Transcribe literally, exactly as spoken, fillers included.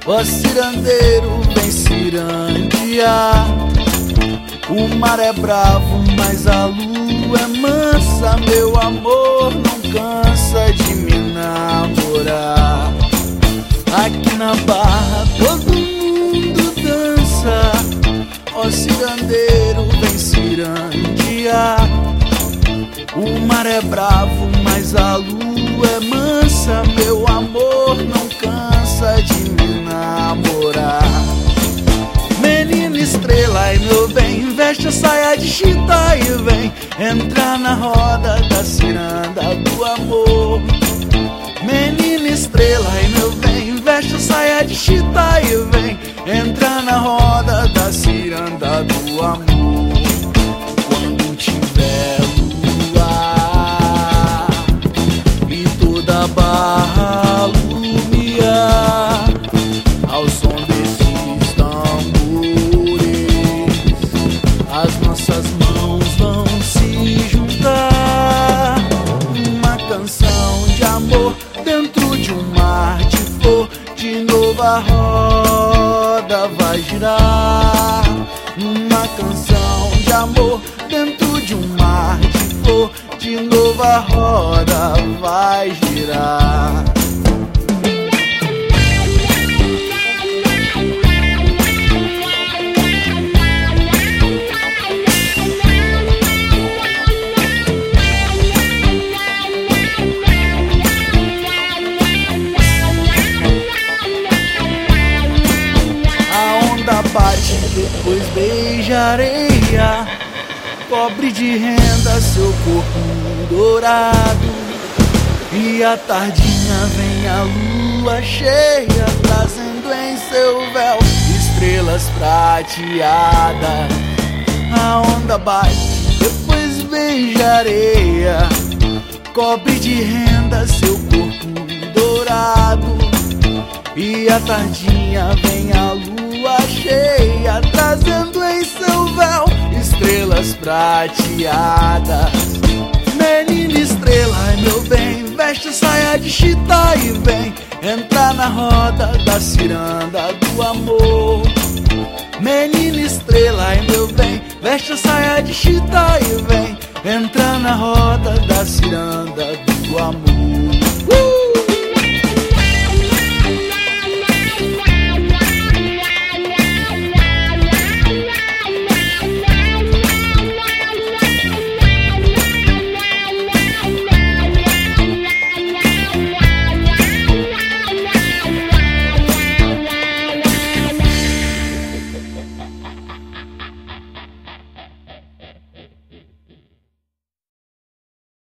Ó cirandeiro, vem cirandear. O mar é bravo, mas a lua é mansa. Meu amor não cansa de me namorar. Aqui na Barra todo mundo dança. Ó cirandeiro, vem cirandear. O mar é bravo, mas a lua é mansa. Meu amor não cansa de me namorar. Menina estrela, e meu bem, veste a saia de chita e vem entrar na roda da ciranda do amor. Menina estrela, e meu bem, veste a saia de chita e vem entrar na roda da ciranda do amor. Quando tiver lua e toda a Barra lumiar ao som desses tambores, as nossas mãos vão se juntar. Uma canção de amor dentro de um mar de flor. De novo a roda vai girar. Uma canção de amor dentro de um mar de flor. De novo a roda vai girar. Bate, depois beija a areia, cobre de renda seu corpo dourado. E a tardinha vem a lua cheia, trazendo em seu véu estrelas prateadas. A onda bate, depois beija a areia, cobre de renda seu corpo dourado. E a tardinha vem a lua cheia, trazendo em seu véu estrelas prateadas. Menina estrela, meu bem, veste a saia de chita e vem entrar na roda da ciranda do amor. Menina estrela, meu bem, veste a saia de chita e vem entrar na roda da ciranda do amor.